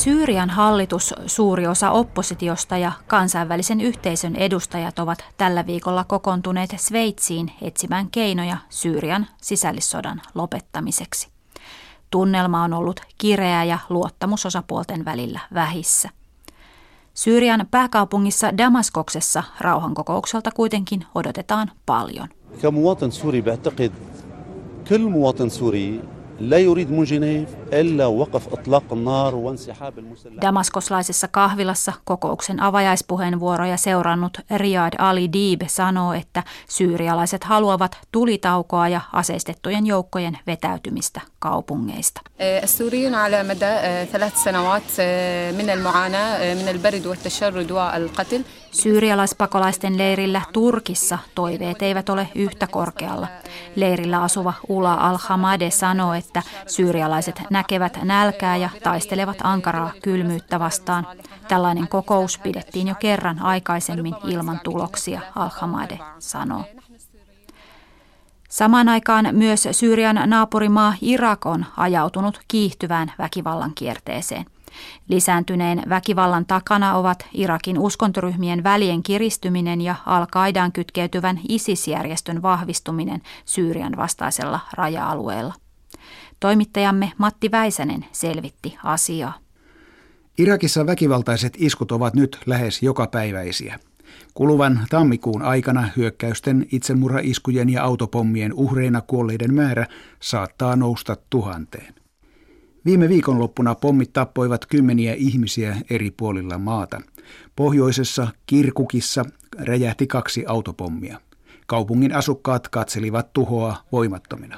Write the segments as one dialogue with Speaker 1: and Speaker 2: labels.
Speaker 1: Syyrian hallitus, suuri osa oppositiosta ja kansainvälisen yhteisön edustajat ovat tällä viikolla kokoontuneet Sveitsiin etsimään keinoja Syyrian sisällissodan lopettamiseksi. Tunnelma on ollut kireä ja luottamusosapuolten välillä vähissä. Syyrian pääkaupungissa Damaskoksessa rauhankokoukselta kuitenkin odotetaan paljon.
Speaker 2: كمواطن سوري بعتقد كل مواطن سوري لا يريد من جنيف إلا وقف إطلاق النار وانسحاب المسلحين.
Speaker 1: Damaskoslaisessa kahvilassa kokouksen avajaispuheenvuoroja seurannut Riyad Ali Deeb sanoo, että syyrialaiset haluavat tulitaukoa ja aseistettujen joukkojen vetäytymistä kaupungeista.
Speaker 3: السوريون على مدى 3 سنوات من المعاناة من البرد والتشرد والقتل. Syyrialaispakolaisten leirillä Turkissa toiveet eivät ole yhtä korkealla. Leirillä asuva Ula al-Hamade sanoo, että syyrialaiset näkevät nälkää ja taistelevat ankaraa kylmyyttä vastaan. Tällainen kokous pidettiin jo kerran aikaisemmin ilman tuloksia, al-Hamade sanoo. Samaan aikaan myös Syyrian naapurimaa Irak on ajautunut kiihtyvään väkivallan kierteeseen. Lisääntyneen väkivallan takana ovat Irakin uskontoryhmien välien kiristyminen ja Al-Qaidaan kytkeytyvän ISIS-järjestön vahvistuminen Syyrian vastaisella raja-alueella. Toimittajamme Matti Väisänen selvitti asiaa.
Speaker 4: Irakissa väkivaltaiset iskut ovat nyt lähes jokapäiväisiä. Kuluvan tammikuun aikana hyökkäysten, itsemurhaiskujen ja autopommien uhreina kuolleiden määrä saattaa nousta 1000. Viime viikonloppuna pommit tappoivat kymmeniä ihmisiä eri puolilla maata. Pohjoisessa Kirkukissa räjähti 2 autopommia. Kaupungin asukkaat katselivat tuhoa voimattomina.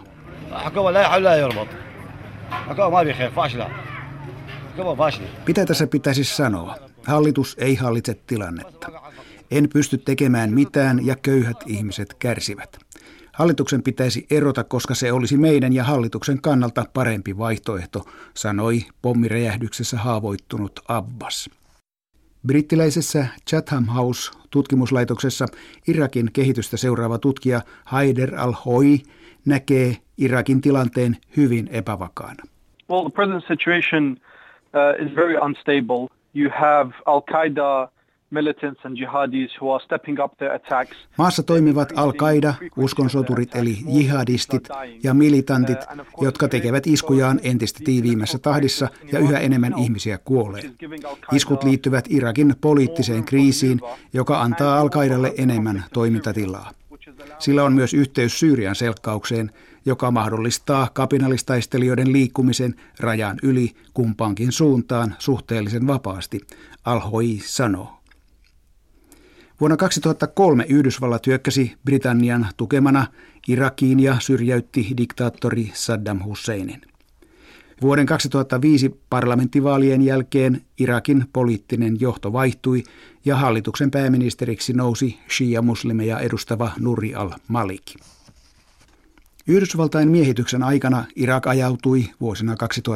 Speaker 4: Mitä tässä pitäisi sanoa? Hallitus ei hallitse tilannetta. En pysty tekemään mitään ja köyhät ihmiset kärsivät. Hallituksen pitäisi erota, koska se olisi meidän ja hallituksen kannalta parempi vaihtoehto, sanoi pommiräjähdyksessä haavoittunut Abbas. Brittiläisessä Chatham House-tutkimuslaitoksessa Irakin kehitystä seuraava tutkija Haider al-Hoi näkee Irakin tilanteen hyvin epävakaana.
Speaker 5: Well, the present situation is very unstable. You have Al-Qaeda militants and jihadis who are stepping up their attacks.
Speaker 4: Maassa toimivat Al-Qaida, uskonsoturit eli jihadistit ja militantit, jotka tekevät iskujaan entistä tiiviimmässä tahdissa ja yhä enemmän ihmisiä kuolee. Iskut liittyvät Irakin poliittiseen kriisiin, joka antaa Al-Qaidalle enemmän toimintatilaa. Sillä on myös yhteys Syyrian selkkaukseen, joka mahdollistaa kapinallistaistelijoiden liikkumisen rajan yli kumpaankin suuntaan suhteellisen vapaasti, al-Hoi sanoo. Vuonna 2003 Yhdysvallat hyökkäsi Britannian tukemana Irakiin ja syrjäytti diktaattori Saddam Husseinin. Vuoden 2005 parlamenttivaalien jälkeen Irakin poliittinen johto vaihtui ja hallituksen pääministeriksi nousi shia-muslimeja edustava Nuri al-Maliki. Yhdysvaltain miehityksen aikana Irak ajautui vuosina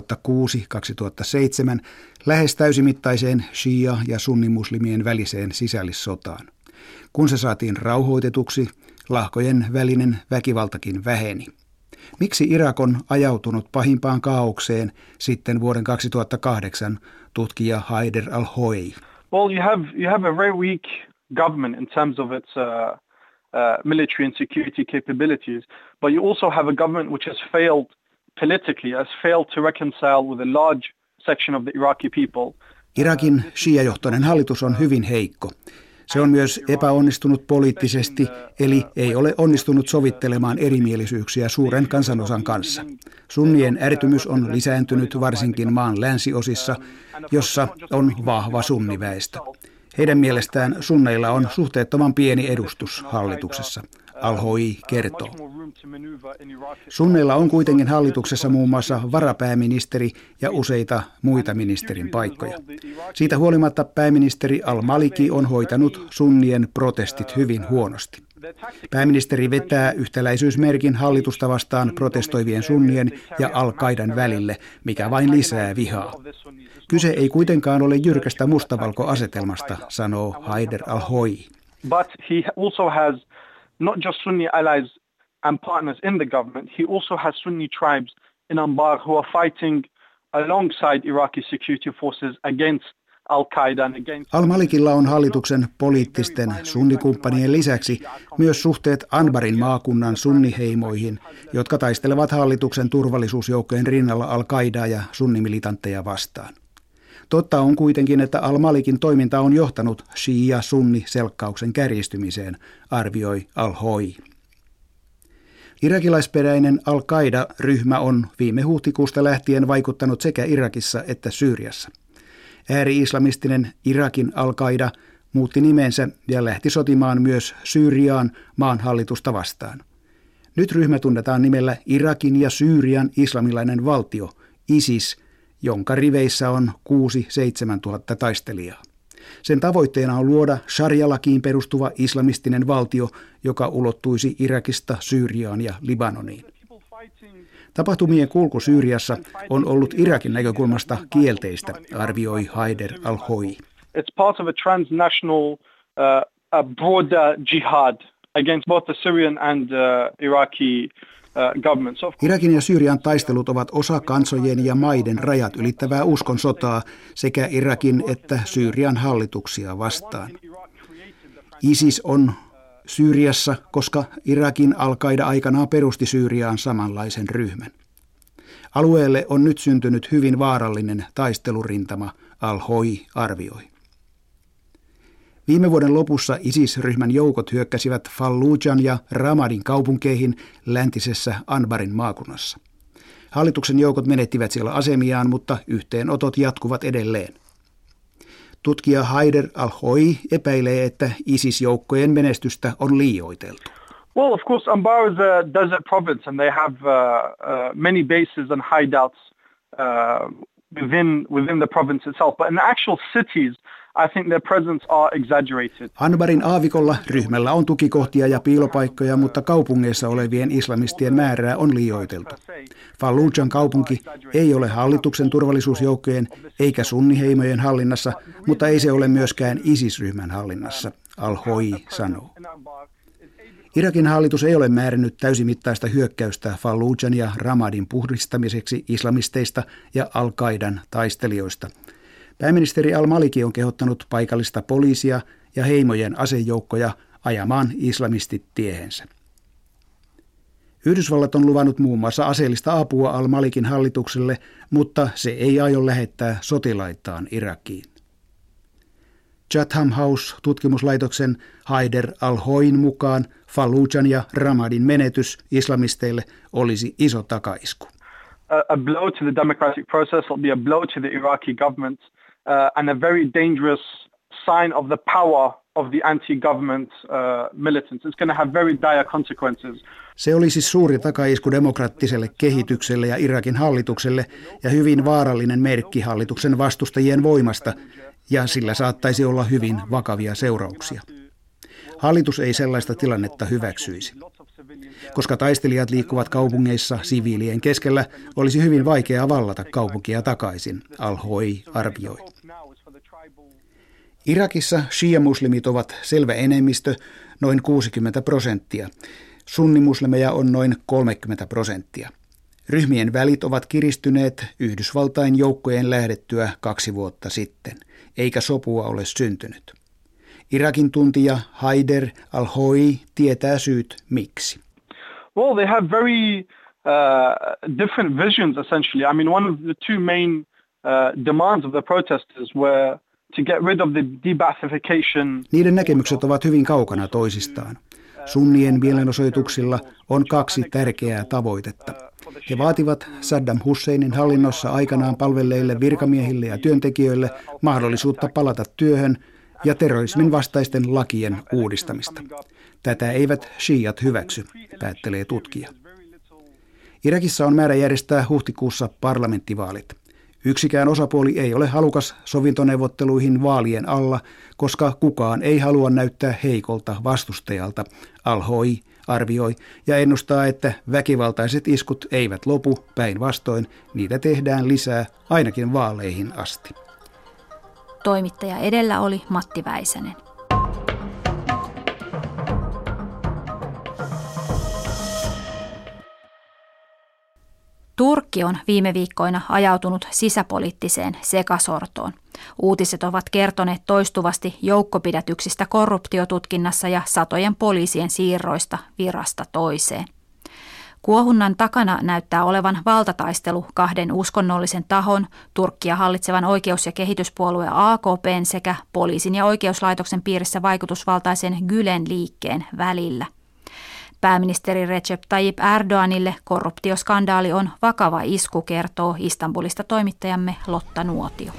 Speaker 4: 2006-2007 lähes täysimittaiseen shia- ja sunnimuslimien väliseen sisällissotaan. Kun se saatiin rauhoitetuksi, lahkojen välinen väkivaltakin väheni. Miksi Irak on ajautunut pahimpaan kaaukseen sitten vuoden 2008, tutkija Haider al-Hoi?
Speaker 5: Well, you have a very weak government in terms of its military and security capabilities, but you also have a government which has failed politically, has failed to reconcile with a large section of the Iraqi people.
Speaker 4: Irakin shia-johtoinen hallitus on hyvin heikko. Se on myös epäonnistunut poliittisesti, eli ei ole onnistunut sovittelemaan erimielisyyksiä suuren kansanosan kanssa. Sunnien ärtymys on lisääntynyt varsinkin maan länsiosissa, jossa on vahva sunniväestö. Heidän mielestään sunneilla on suhteettoman pieni edustus hallituksessa, al-Hoi kertoo. Sunneilla on kuitenkin hallituksessa muun muassa varapääministeri ja useita muita ministerin paikkoja. Siitä huolimatta pääministeri al-Maliki on hoitanut sunnien protestit hyvin huonosti. Pääministeri vetää yhtäläisyysmerkin hallitusta vastaan protestoivien sunnien ja al-Qaidan välille, mikä vain lisää vihaa. Kyse ei kuitenkaan ole jyrkästä mustavalkoasetelmasta, sanoo Haider al-Hoi.
Speaker 5: But he also has not just Sunni allies and partners in the government, he also has Sunni tribes in Anbar who are fighting alongside Iraqi security forces against Al-Qaeda and against...
Speaker 4: Al-Malikilla on hallituksen poliittisten sunnikumppanien lisäksi myös suhteet Anbarin maakunnan sunniheimoihin, jotka taistelevat hallituksen turvallisuusjoukkojen rinnalla Al-Qaidaa ja sunnimilitantteja vastaan. Totta on kuitenkin, että Al-Malikin toiminta on johtanut shia-sunni-selkkauksen kärjistymiseen, arvioi Al-Hoi. Irakilaisperäinen Al-Qaida-ryhmä on viime huhtikuusta lähtien vaikuttanut sekä Irakissa että Syyriassa. Ääri-islamistinen Irakin Al-Qaida muutti nimensä ja lähti sotimaan myös Syyriaan maan hallitusta vastaan. Nyt ryhmä tunnetaan nimellä Irakin ja Syyrian islamilainen valtio, ISIS, jonka riveissä on 6-7 tuhatta taistelijaa. Sen tavoitteena on luoda sharia-lakiin perustuva islamistinen valtio, joka ulottuisi Irakista Syyriaan ja Libanoniin. Tapahtumien kulku Syyriassa on ollut Irakin näkökulmasta kielteistä, arvioi Haider Al-Hoi.
Speaker 5: It's part of a transnational broader jihad against both the Syrian and Iraqi governments.
Speaker 4: Irakin ja Syyrian taistelut ovat osa kansojen ja maiden rajat ylittävää uskonsotaa sekä Irakin että Syyrian hallituksia vastaan. ISIS on Syyriassa, koska Irakin Al-Qaida aikanaan perusti Syyriaan samanlaisen ryhmän. Alueelle on nyt syntynyt hyvin vaarallinen taistelurintama, Al-Hoi arvioi. Viime vuoden lopussa ISIS-ryhmän joukot hyökkäsivät Fallujan ja Ramadin kaupunkeihin läntisessä Anbarin maakunnassa. Hallituksen joukot menettivät siellä asemiaan, mutta yhteenotot jatkuvat edelleen. Tutkija Haider Al-Hoi epäilee, että ISIS-joukkojen menestystä on liioiteltu.
Speaker 5: Well, of course, Anbar is a desert province and they have many bases and hideouts within the province itself. But in the actual cities, I think their presence are exaggerated.
Speaker 4: Anbarin aavikolla ryhmällä on tukikohtia ja piilopaikkoja, mutta kaupungeissa olevien islamistien määrää on liioiteltu. Fallujan kaupunki ei ole hallituksen turvallisuusjoukkojen eikä sunniheimojen hallinnassa, mutta ei se ole myöskään ISIS-ryhmän hallinnassa, Al-Hoi sanoo. Irakin hallitus ei ole määrännyt täysimittaista hyökkäystä Fallujan ja Ramadin puhdistamiseksi islamisteista ja Al-Qaidan taistelijoista. Pääministeri Al-Maliki on kehottanut paikallista poliisia ja heimojen asejoukkoja ajamaan islamistit tiehensä. Yhdysvallat on luvannut muun muassa aseellista apua Al-Malikin hallitukselle, mutta se ei aio lähettää sotilaitaan Irakiin. Chatham House-tutkimuslaitoksen Haider Al-Hoin mukaan Fallujan ja Ramadin menetys islamisteille olisi iso takaisku.
Speaker 5: A blow to the democratic process will be a blow to the Iraqi government and a very dangerous sign of the power of the anti-government militants. It's going to have very dire consequences.
Speaker 4: Se olisi suuri takaisku demokraattiselle kehitykselle ja Irakin hallitukselle ja hyvin vaarallinen merkki hallituksen vastustajien voimasta, ja sillä saattaisi olla hyvin vakavia seurauksia. Hallitus ei sellaista tilannetta hyväksyisi. Koska taistelijat liikkuvat kaupungeissa siviilien keskellä, olisi hyvin vaikeaa vallata kaupunkia takaisin, Al-Hoi arvioi. Irakissa shia-muslimit ovat selvä enemmistö, noin 60%. Sunnimuslimeja on noin 30%. Ryhmien välit ovat kiristyneet Yhdysvaltain joukkojen lähdettyä 2 vuotta sitten, eikä sopua ole syntynyt. Irakin tuntija Haider Al-Hoi tietää syyt miksi.
Speaker 5: Well, they have very different visions essentially. I mean, one of the two main demands of the protesters were to get rid of the de-Ba'athification.
Speaker 4: Niiden näkemykset ovat hyvin kaukana toisistaan. Sunnien mielenosoituksilla on 2 tärkeää tavoitetta. He vaativat Saddam Husseinin hallinnossa aikanaan palvelleille virkamiehille ja työntekijöille mahdollisuutta palata työhön ja terrorismin vastaisten lakien uudistamista. Tätä eivät shiiat hyväksy, päättelee tutkija. Irakissa on määrä järjestää huhtikuussa parlamenttivaalit. Yksikään osapuoli ei ole halukas sovintoneuvotteluihin vaalien alla, koska kukaan ei halua näyttää heikolta vastustajalta, Al-Hoi arvioi ja ennustaa, että väkivaltaiset iskut eivät lopu, päinvastoin niitä tehdään lisää ainakin vaaleihin asti.
Speaker 1: Toimittaja edellä oli Matti Väisänen. Turkki on viime viikkoina ajautunut sisäpoliittiseen sekasortoon. Uutiset ovat kertoneet toistuvasti joukkopidätyksistä korruptiotutkinnassa ja satojen poliisien siirroista virasta toiseen. Kuohunnan takana näyttää olevan valtataistelu kahden uskonnollisen tahon, Turkkia hallitsevan oikeus- ja kehityspuolue AKP:n sekä poliisin ja oikeuslaitoksen piirissä vaikutusvaltaisen Gülen liikkeen välillä. Pääministeri Recep Tayyip Erdoğanille korruptioskandaali on vakava isku, kertoo Istanbulista toimittajamme Lotta Nuotio.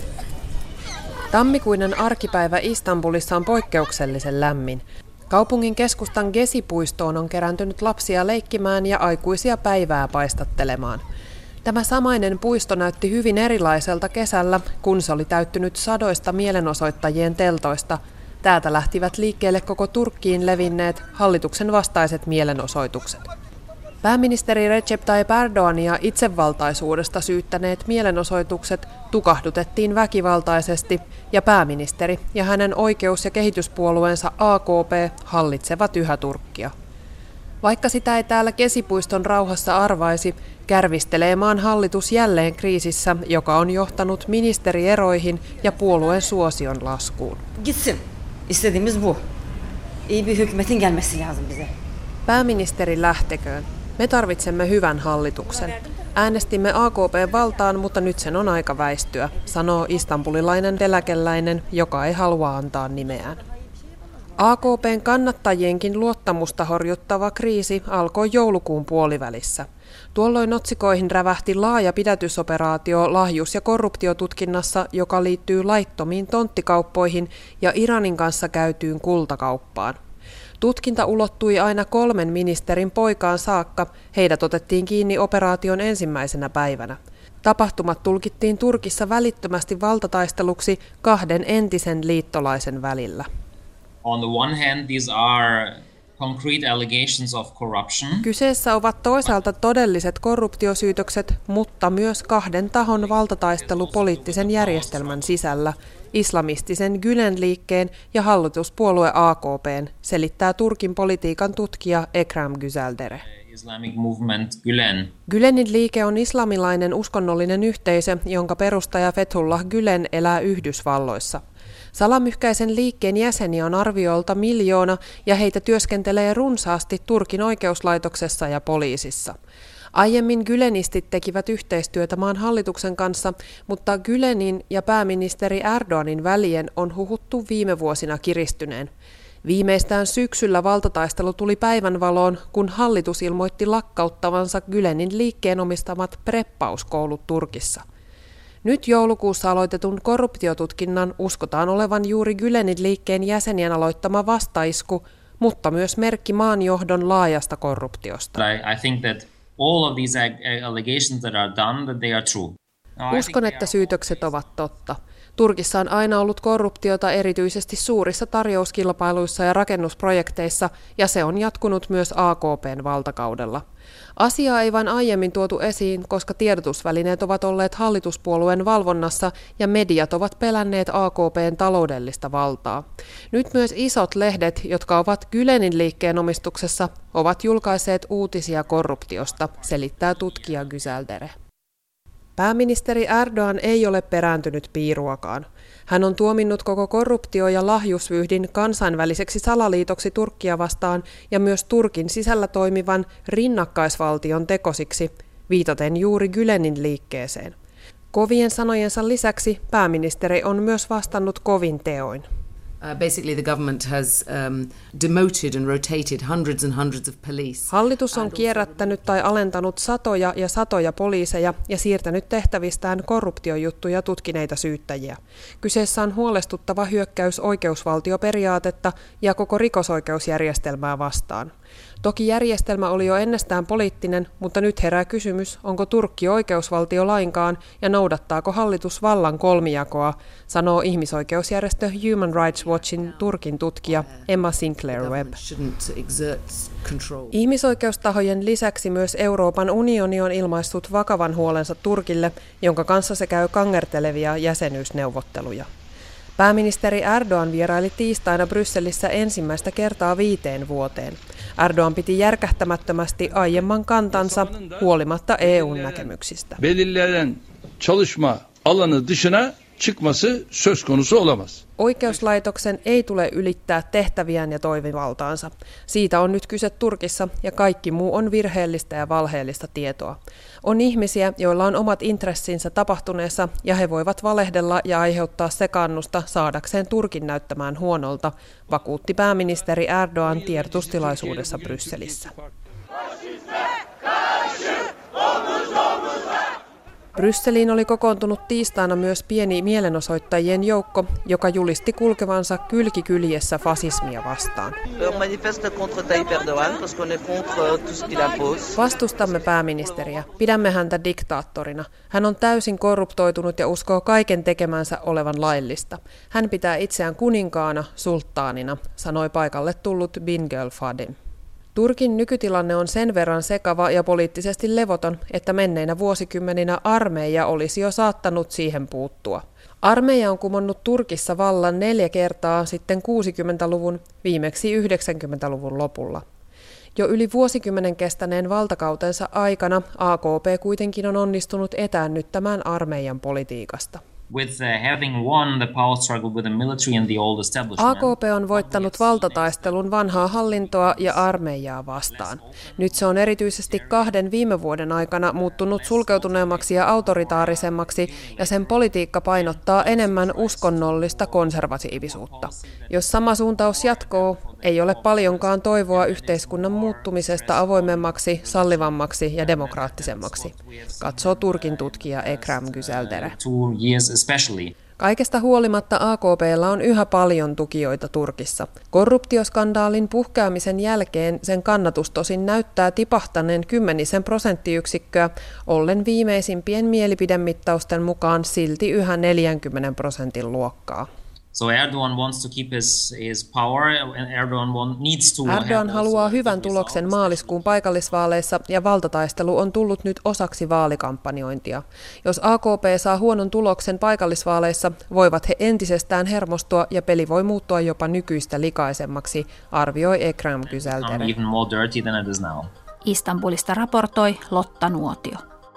Speaker 6: Tammikuinen arkipäivä Istanbulissa on poikkeuksellisen lämmin. Kaupungin keskustan Gezi-puistoon on kerääntynyt lapsia leikkimään ja aikuisia päivää paistattelemaan. Tämä samainen puisto näytti hyvin erilaiselta kesällä, kun se oli täyttynyt sadoista mielenosoittajien teltoista. Täältä lähtivät liikkeelle koko Turkkiin levinneet hallituksen vastaiset mielenosoitukset. Pääministeri Recep Tayyip Erdoğania itsevaltaisuudesta syyttäneet mielenosoitukset tukahdutettiin väkivaltaisesti ja pääministeri ja hänen oikeus- ja kehityspuolueensa AKP hallitsevat yhä Turkkia. Vaikka sitä ei täällä Gezi-puiston rauhassa arvaisi, kärvistelee maan hallitus jälleen kriisissä, joka on johtanut ministerieroihin ja puolueen suosion laskuun.
Speaker 7: İstediğimiz bu. İyi bir hükümetin gelmesi lazım bize.
Speaker 6: Pääministeri lähteköön. Me tarvitsemme hyvän hallituksen. Äänestimme AKP-valtaan, mutta nyt sen on aika väistyä, sanoo istanbulilainen eläkeläinen, joka ei halua antaa nimeään. AKP:n kannattajienkin luottamusta horjuttava kriisi alkoi joulukuun puolivälissä. Tuolloin otsikoihin rävähti laaja pidätysoperaatio lahjus- ja korruptiotutkinnassa, joka liittyy laittomiin tonttikauppoihin ja Iranin kanssa käytyyn kultakauppaan. Tutkinta ulottui aina 3 ministerin poikaan saakka. Heidät otettiin kiinni operaation ensimmäisenä päivänä. Tapahtumat tulkittiin Turkissa välittömästi valtataisteluksi 2 entisen liittolaisen välillä.
Speaker 8: On the one hand, these are concrete allegations of corruption.
Speaker 6: Kyseessä ovat toisaalta todelliset korruptiosyytökset, mutta myös 2 tahon valtataistelu poliittisen järjestelmän sisällä, islamistisen Gülen liikkeen ja hallituspuolue AKP:n, selittää Turkin politiikan tutkija Ekrem Güzeldere.
Speaker 8: Islamic movement Gülen.
Speaker 6: Gülenin liike on islamilainen uskonnollinen yhteisö, jonka perustaja Fethullah Gülen elää Yhdysvalloissa. Salamyhkäisen liikkeen jäseniä on arviolta 1 miljoona ja heitä työskentelee runsaasti Turkin oikeuslaitoksessa ja poliisissa. Aiemmin gülenistit tekivät yhteistyötä maan hallituksen kanssa, mutta Gülenin ja pääministeri Erdoğanin välien on huhuttu viime vuosina kiristyneen. Viimeistään syksyllä valtataistelu tuli päivänvaloon, kun hallitus ilmoitti lakkauttavansa Gülenin liikkeen omistamat preppauskoulut Turkissa. Nyt joulukuussa aloitetun korruptiotutkinnan uskotaan olevan juuri Gülenin liikkeen jäsenien aloittama vastaisku, mutta myös merkki maanjohdon laajasta korruptiosta.
Speaker 8: I think that all of these allegations that are done, that they are true.
Speaker 6: Uskon, että syytökset ovat totta. Turkissa on aina ollut korruptiota erityisesti suurissa tarjouskilpailuissa ja rakennusprojekteissa, ja se on jatkunut myös AKP:n valtakaudella. Asiaa ei vain aiemmin tuotu esiin, koska tiedotusvälineet ovat olleet hallituspuolueen valvonnassa ja mediat ovat pelänneet AKP:n taloudellista valtaa. Nyt myös isot lehdet, jotka ovat Gülenin liikkeen omistuksessa, ovat julkaisseet uutisia korruptiosta, selittää tutkija Güzeldere. Pääministeri Erdoğan ei ole perääntynyt piiruakaan. Hän on tuominnut koko korruptio- ja lahjusvyyhdin kansainväliseksi salaliitoksi Turkkia vastaan ja myös Turkin sisällä toimivan rinnakkaisvaltion tekosiksi, viitaten juuri Gülenin liikkeeseen. Kovien sanojensa lisäksi pääministeri on myös vastannut kovin teoin.
Speaker 7: Basically the government has demoted and rotated hundreds of police.
Speaker 6: Hallitus on kierrättänyt tai alentanut satoja ja satoja poliiseja ja siirtänyt tehtävistään korruptiojuttuja tutkineita syyttäjiä. Kyseessä on huolestuttava hyökkäys oikeusvaltioperiaatetta ja koko rikosoikeusjärjestelmää vastaan. Toki järjestelmä oli jo ennestään poliittinen, mutta nyt herää kysymys, onko Turkki oikeusvaltio lainkaan ja noudattaako hallitus vallan kolmijakoa, sanoo ihmisoikeusjärjestö Human Rights Watchin Turkin tutkija Emma Sinclair-Webb. Ihmisoikeustahojen lisäksi myös Euroopan unioni on ilmaissut vakavan huolensa Turkille, jonka kanssa se käy kangertelevia jäsenyysneuvotteluja. Pääministeri Erdoğan vieraili tiistaina Brysselissä ensimmäistä kertaa 5 vuoteen. Erdoğan piti järkähtämättömästi aiemman kantansa huolimatta EU:n näkemyksistä.
Speaker 9: Belirlenen çalışma alanı dışına çıkması söz konusu olamaz.
Speaker 6: Oikeuslaitoksen ei tule ylittää tehtäviään ja toimivaltaansa. Siitä on nyt kyse Turkissa ja kaikki muu on virheellistä ja valheellista tietoa. On ihmisiä, joilla on omat intressinsä tapahtuneessa ja he voivat valehdella ja aiheuttaa sekaannusta saadakseen Turkin näyttämään huonolta, vakuutti pääministeri Erdoğan tiedotustilaisuudessa Brysselissä. Brysseliin oli kokoontunut tiistaina myös pieni mielenosoittajien joukko, joka julisti kulkevansa kylki kyljessä fasismia vastaan. Vastustamme pääministeriä, pidämme häntä diktaattorina. Hän on täysin korruptoitunut ja uskoo kaiken tekemänsä olevan laillista. Hän pitää itseään kuninkaana, sulttaanina, sanoi paikalle tullut Bingöl Fadin. Turkin nykytilanne on sen verran sekava ja poliittisesti levoton, että menneinä vuosikymmeninä armeija olisi jo saattanut siihen puuttua. Armeija on kumonnut Turkissa vallan 4 kertaa sitten 60-luvun, viimeksi 90-luvun lopulla. Jo yli vuosikymmenen kestäneen valtakautensa aikana AKP kuitenkin on onnistunut etäännyttämään armeijan politiikasta. AKP on voittanut valtataistelun vanhaa hallintoa ja armeijaa vastaan. Nyt se on erityisesti 2 viime vuoden aikana muuttunut sulkeutuneemmaksi ja autoritaarisemmaksi, ja sen politiikka painottaa enemmän uskonnollista konservatiivisuutta. Jos sama suuntaus jatkuu, ei ole paljonkaan toivoa yhteiskunnan muuttumisesta avoimemmaksi, sallivammaksi ja demokraattisemmaksi, katsoo Turkin tutkija Ekrem Güzeldere. Kaikesta huolimatta AKP:lla on yhä paljon tukijoita Turkissa. Korruptioskandaalin puhkeamisen jälkeen sen kannatus tosin näyttää tipahtaneen 10 prosenttiyksikköä, ollen viimeisimpien mielipidemittausten mukaan silti yhä 40% luokkaa. Erdoğan haluaa hyvän tuloksen maaliskuun paikallisvaaleissa ja valtataistelu on tullut nyt osaksi vaalikampanjointia. Jos AKP saa huonon tuloksen paikallisvaaleissa, voivat he entisestään hermostua ja peli voi muuttua jopa nykyistä likaisemmaksi, arvioi Ekrem Güzeldere.
Speaker 1: Istanbulista raportoi Lotta Nuotio.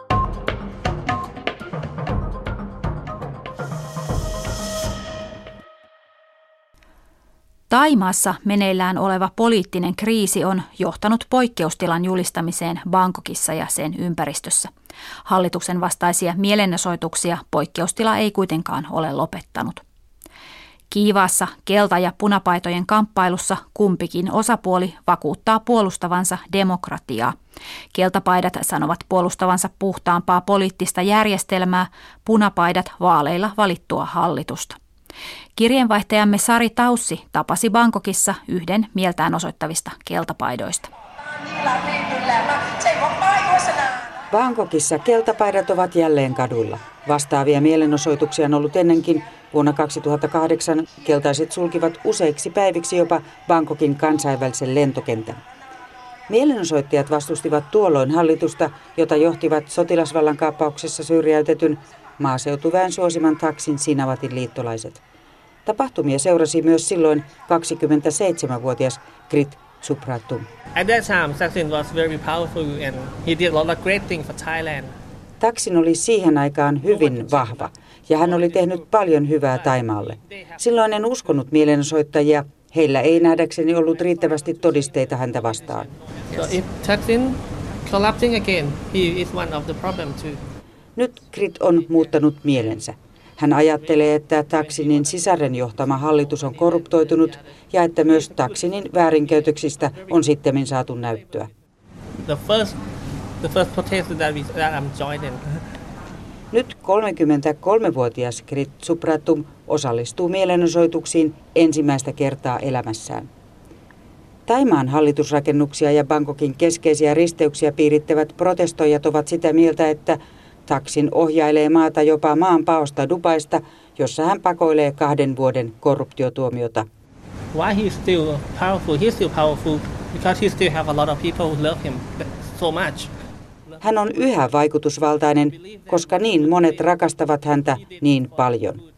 Speaker 1: Thaimaassa meneillään oleva poliittinen kriisi on johtanut poikkeustilan julistamiseen Bangkokissa ja sen ympäristössä. Hallituksen vastaisia mielenosoituksia poikkeustila ei kuitenkaan ole lopettanut. Kiivaassa kelta- ja punapaitojen kamppailussa kumpikin osapuoli vakuuttaa puolustavansa demokratiaa. Keltapaidat sanovat puolustavansa puhtaampaa poliittista järjestelmää, punapaidat vaaleilla valittua hallitusta. Kirjeenvaihtajamme Sari Taussi tapasi Bangkokissa yhden mieltään osoittavista keltapaidoista.
Speaker 10: Bangkokissa keltapaidat ovat jälleen kaduilla. Vastaavia mielenosoituksia on ollut ennenkin. Vuonna 2008 keltaiset sulkivat useiksi päiviksi jopa Bangkokin kansainvälisen lentokentän. Mielenosoittajat vastustivat tuolloin hallitusta, jota johtivat sotilasvallankaappauksessa syrjäytetyn maaseutuväen suosiman Thaksin Shinawatran liittolaiset. Tapahtumia seurasi myös silloin 27-vuotias Krit Supratum.
Speaker 11: At that time, Thaksin was very powerful and he did a lot of great things for Thailand.
Speaker 10: Thaksin oli siihen aikaan hyvin vahva ja hän oli tehnyt paljon hyvää Taimaalle. Silloin en uskonut mielenosoittajia. Heillä ei nähdäkseni ollut riittävästi todisteita häntä vastaan.
Speaker 11: So if Thaksin collapsing again, he is one of the problem too.
Speaker 10: Nyt Krit on muuttanut mielensä. Hän ajattelee, että Thaksinin sisaren johtama hallitus on korruptoitunut ja että myös Thaksinin väärinkäytöksistä on sittemmin saatu näyttöä.
Speaker 11: The first protest that I'm joining.
Speaker 10: Nyt 33-vuotias Krit Supratum osallistuu mielenosoituksiin ensimmäistä kertaa elämässään. Thaimaan hallitusrakennuksia ja Bangkokin keskeisiä risteyksiä piirittävät protestoijat ovat sitä mieltä, että Thaksin ohjailee maata jopa maanpaosta Dubaista, jossa hän pakoilee 2 vuoden korruptiotuomiota.
Speaker 11: Why he's still powerful? He's still powerful because he still have a lot of people who love him so much.
Speaker 10: Hän on yhä vaikutusvaltainen, koska niin monet rakastavat häntä niin paljon.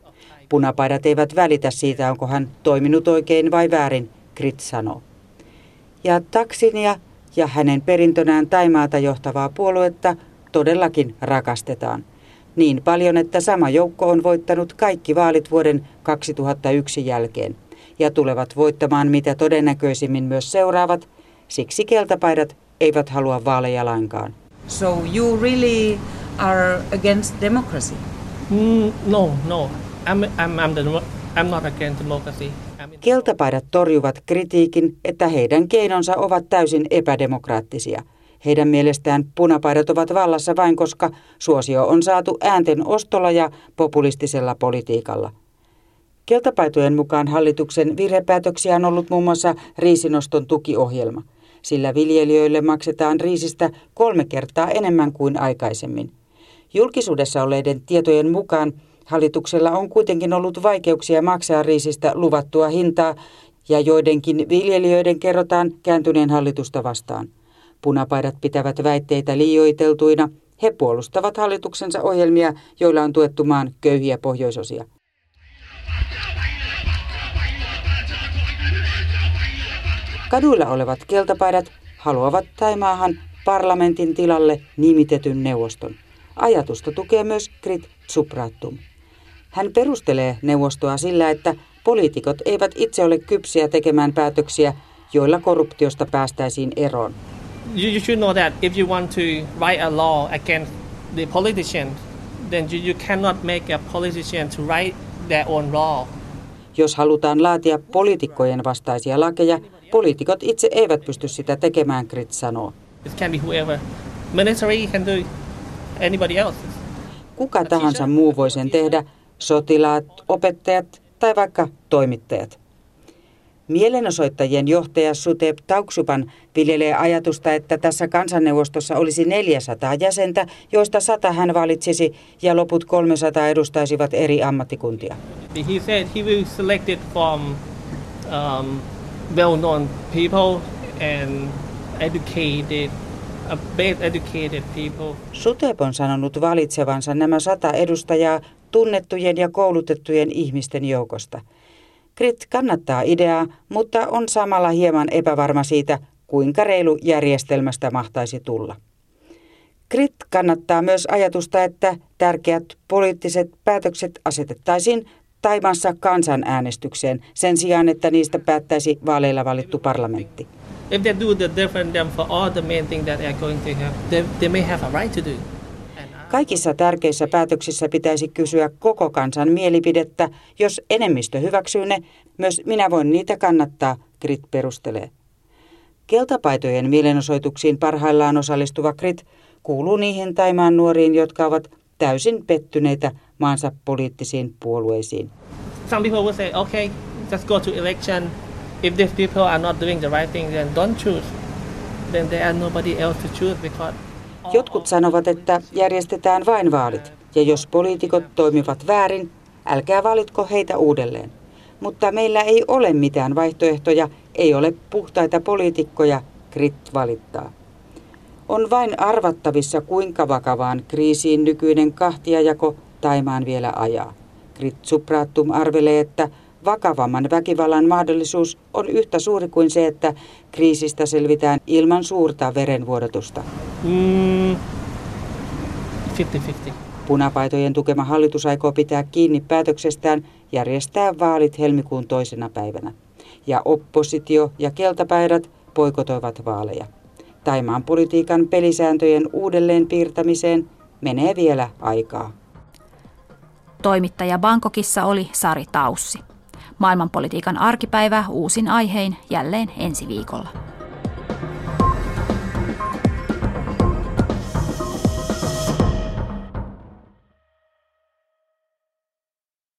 Speaker 10: Punapaidat eivät välitä siitä, onko hän toiminut oikein vai väärin, Krit sanoo. Ja Thaksinia ja hänen perintönään Thaimaata johtavaa puoluetta todellakin rakastetaan. Niin paljon, että sama joukko on voittanut kaikki vaalit vuoden 2001 jälkeen. Ja tulevat voittamaan mitä todennäköisimmin myös seuraavat, siksi keltapaidat eivät halua vaaleja lainkaan.
Speaker 12: So you really are against democracy?
Speaker 11: No. I'm not against democracy.
Speaker 10: Keltapaidat torjuvat kritiikin, että heidän keinonsa ovat täysin epädemokraattisia. Heidän mielestään punapaidat ovat vallassa vain, koska suosio on saatu äänten ostolla ja populistisella politiikalla. Keltapaitojen mukaan hallituksen virhepäätöksiä on ollut muun muassa riisinoston tukiohjelma. Sillä viljelijöille maksetaan riisistä 3 kertaa enemmän kuin aikaisemmin. Julkisuudessa olleiden tietojen mukaan hallituksella on kuitenkin ollut vaikeuksia maksaa riisistä luvattua hintaa ja joidenkin viljelijöiden kerrotaan kääntyneen hallitusta vastaan. Punapaidat pitävät väitteitä liioiteltuina. He puolustavat hallituksensa ohjelmia, joilla on tuettu maan köyhiä pohjoisosia. Kaduilla olevat keltapaidat haluavat Thaimaahan parlamentin tilalle nimitetyn neuvoston. Ajatusta tukee myös Krit Supratum. Hän perustelee neuvostoa sillä, että poliitikot eivät itse ole kypsiä tekemään päätöksiä, joilla korruptiosta päästäisiin eroon.
Speaker 11: You should know that if you want to write a law against the politician, then you cannot make a politician to write their own law.
Speaker 10: Jos halutaan laatia poliitikkojen vastaisia lakeja, poliitikot itse eivät pysty sitä tekemään, Krit sanoo.
Speaker 11: It can be whoever. Military can do anybody else.
Speaker 10: Kuka tahansa muu voi sen tehdä, sotilaat, opettajat tai vaikka toimittajat. Mielenosoittajien johtaja Suthep Thaugsuban viljelee ajatusta, että tässä kansanneuvostossa olisi 400 jäsentä, joista 100 hän valitsisi ja loput 300 edustaisivat eri ammattikuntia.
Speaker 11: He said he will select it from well-known people and educated people.
Speaker 10: Suthep on sanonut valitsevansa nämä 100 edustajaa tunnettujen ja koulutettujen ihmisten joukosta. Krit kannattaa ideaa, mutta on samalla hieman epävarma siitä, kuinka reilu järjestelmästä mahtaisi tulla. Krit kannattaa myös ajatusta, että tärkeät poliittiset päätökset asetettaisiin Thaimaassa kansanäänestykseen sen sijaan, että niistä päättäisi vaaleilla valittu parlamentti.
Speaker 11: If they do the referendum for all the main things that they are going to have, they may have a right to do.
Speaker 10: Kaikissa tärkeissä päätöksissä pitäisi kysyä koko kansan mielipidettä. Jos enemmistö hyväksyy ne, myös minä voin niitä kannattaa, Krit perustelee. Keltapaitojen mielenosoituksiin parhaillaan osallistuva Krit kuuluu niihin Thaimaan nuoriin, jotka ovat täysin pettyneitä maansa poliittisiin puolueisiin.
Speaker 11: Some people will say, okay, just go to election. If these people are not doing the right thing, then don't choose. Then there are nobody else to choose because...
Speaker 10: Jotkut sanovat, että järjestetään vain vaalit, ja jos poliitikot toimivat väärin, älkää valitko heitä uudelleen. Mutta meillä ei ole mitään vaihtoehtoja, ei ole puhtaita poliitikkoja, Krit valittaa. On vain arvattavissa, kuinka vakavaan kriisiin nykyinen kahtiajako Thaimaan vielä ajaa. Krit Supratum arvelee, että vakavamman väkivallan mahdollisuus on yhtä suuri kuin se, että kriisistä selvitään ilman suurta verenvuodatusta.
Speaker 11: 50-50.
Speaker 10: Punapaitojen tukema hallitus aikoo pitää kiinni päätöksestään järjestää vaalit helmikuun 2. päivänä. Ja oppositio ja keltapaidat boikotoivat vaaleja. Thaimaan politiikan pelisääntöjen uudelleen piirtämiseen menee vielä aikaa.
Speaker 1: Toimittaja Bangkokissa oli Sari Taussi. Maailmanpolitiikan arkipäivä uusin aihein jälleen ensi viikolla.